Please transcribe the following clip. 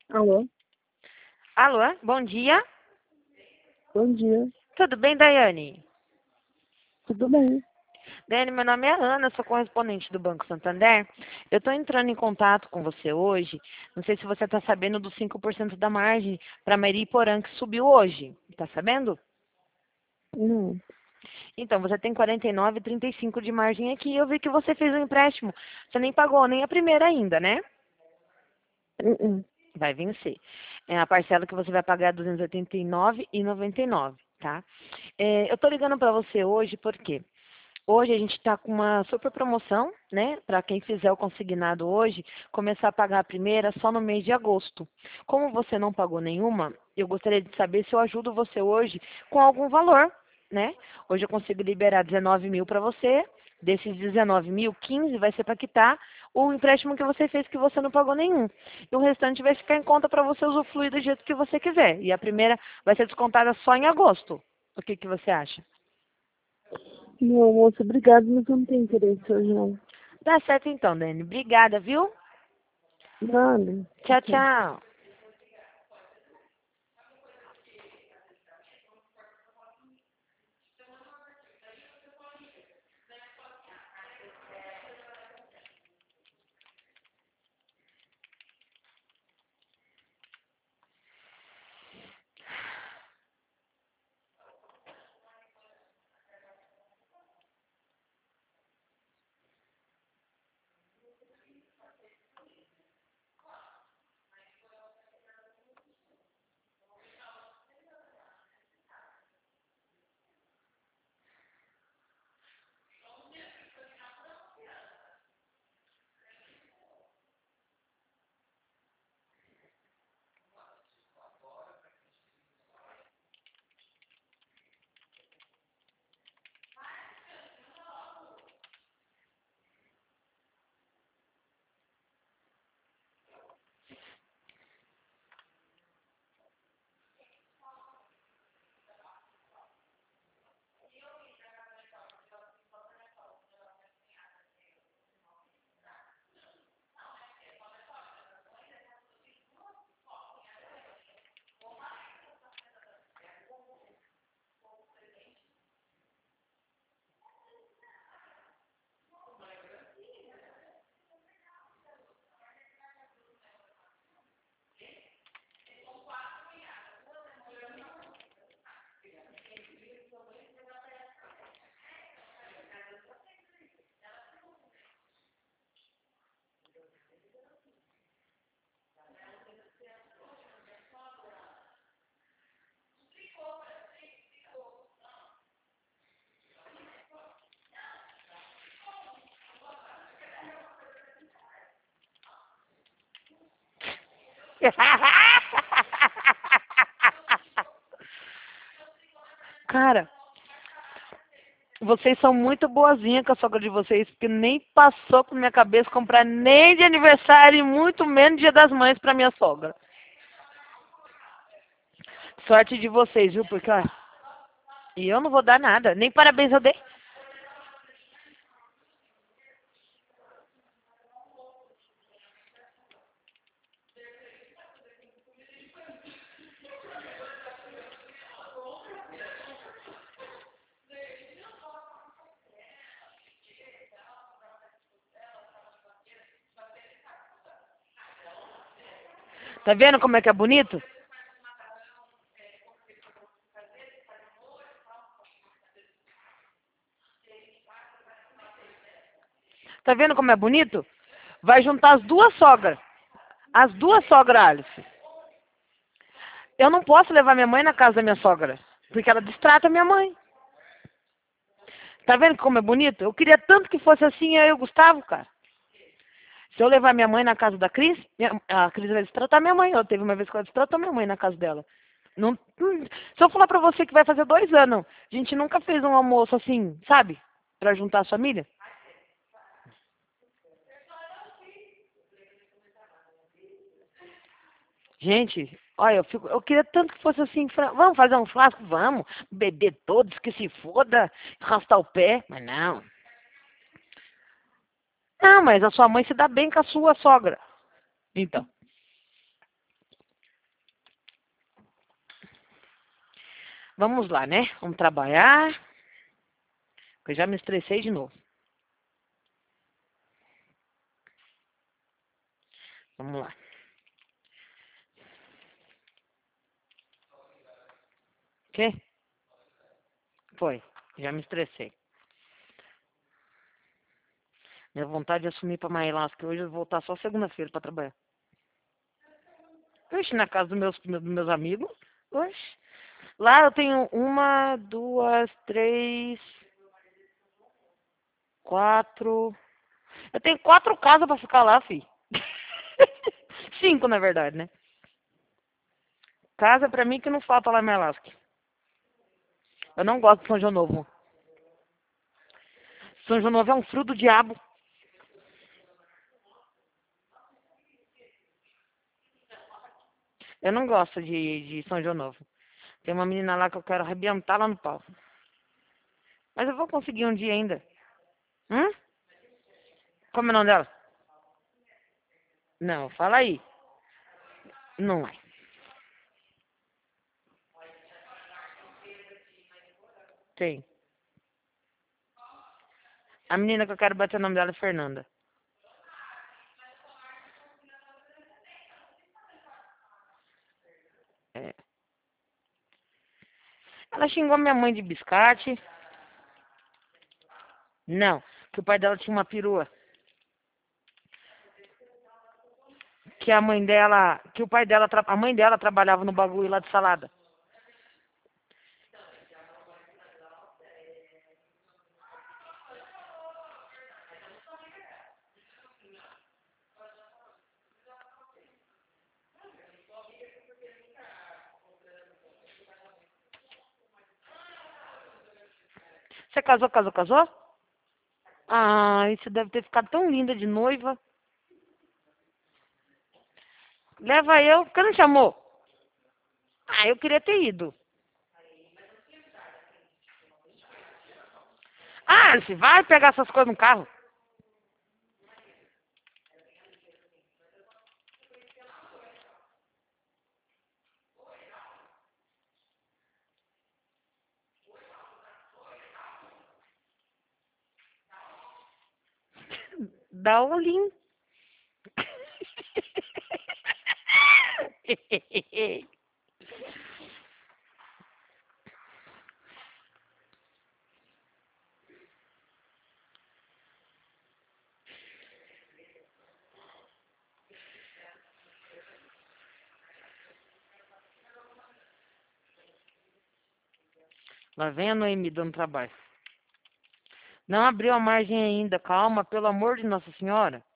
Alô, Alô, bom dia. bom dia. Tudo bem, Daiane? Tudo bem? Daiane, meu nome é Ana, sou correspondente do Banco Santander. Eu estou entrando em contato com você hoje. Não sei se você está sabendo dos 5% da margem para Mariporã que subiu hoje. Está sabendo? Não. Então, você tem 49,35 de margem aqui. Eu vi que você fez um empréstimo. Você nem pagou nem a primeira ainda, né? Uh-uh. Vai vencer. A parcela que você vai pagar é 289,99, tá? Eu estou ligando para você hoje porque hoje a gente está com uma super promoção, né? Para quem fizer o consignado hoje, começar a pagar a primeira só no mês de agosto. Como você não pagou nenhuma, eu gostaria de saber se eu ajudo você hoje com algum valor, né? Hoje eu consigo liberar 19 mil para você. Desses 19 mil, 15 vai ser para quitar o empréstimo que você fez que você não pagou nenhum. E o restante vai ficar em conta para você usufruir do jeito que você quiser. E a primeira vai ser descontada só em agosto. O que, que você acha? Não, moço, obrigado, mas eu não tenho interesse hoje, não. Tá certo então, Dani. Obrigada, viu? Nada. Tchau, Tchau, tchau. tchau. Cara, vocês são muito boazinhas com a sogra de vocês, porque nem passou por minha cabeça comprar nem de aniversário e muito menos Dia das Mães pra minha sogra. Sorte de vocês, viu? Porque, ó, e eu não vou dar nada. Nem parabéns eu dei. Tá vendo como é que é bonito? Tá vendo como é bonito? Vai juntar as duas sogras. As duas sogras, Alice. Eu não posso levar minha mãe na casa da minha sogra. Porque ela distrata minha mãe. Tá vendo como é bonito? Eu queria tanto que fosse assim, eu e o Gustavo, cara. Se eu levar minha mãe na casa da Cris, a Cris vai destratar minha mãe. Eu teve uma vez que ela destratou minha mãe na casa dela. Não, se eu falar pra você que vai fazer 2 anos, a gente nunca fez um almoço assim, sabe? Pra juntar a família. Gente, olha, eu queria tanto que fosse assim. Vamos fazer um churrasco? Vamos. Beber todos, que se foda, arrastar o pé. Mas não. Não, mas a sua mãe se dá bem com a sua sogra. Então. Vamos lá, né? Vamos trabalhar. Eu já me estressei de novo. Vamos lá. O quê? Foi. Já me estressei. Minha vontade é assumir pra Mailasca que hoje eu vou voltar só segunda-feira pra trabalhar. Oxe, na casa dos meus amigos. Oxe. Lá eu tenho uma, duas, três, quatro. Eu tenho 4 casas pra ficar lá, fi. 5, na verdade, né? Casa pra mim que não falta lá em Mailasca. Eu não gosto de São João Novo. São João Novo é um fruto do diabo. Eu não gosto de São João Novo. Tem uma menina lá que eu quero arrebentar lá no pau. Mas eu vou conseguir um dia ainda. Hum? Como é o nome dela? Não, fala aí. Não é. Tem. A menina que eu quero bater o nome dela é Fernanda. É. Ela xingou minha mãe de biscate. Não, que o pai dela tinha uma perua. Que a mãe dela, que o pai dela, a mãe dela trabalhava no bagulho lá de salada. Você casou? Ah, você deve ter ficado tão linda de noiva. Leva eu, por que não chamou? Ah, eu queria ter ido. Ah, você vai pegar essas coisas no carro. Dá o olhinho. Lá vem a Noemi dando trabalho. Não abriu a margem ainda. Calma, pelo amor de Nossa Senhora.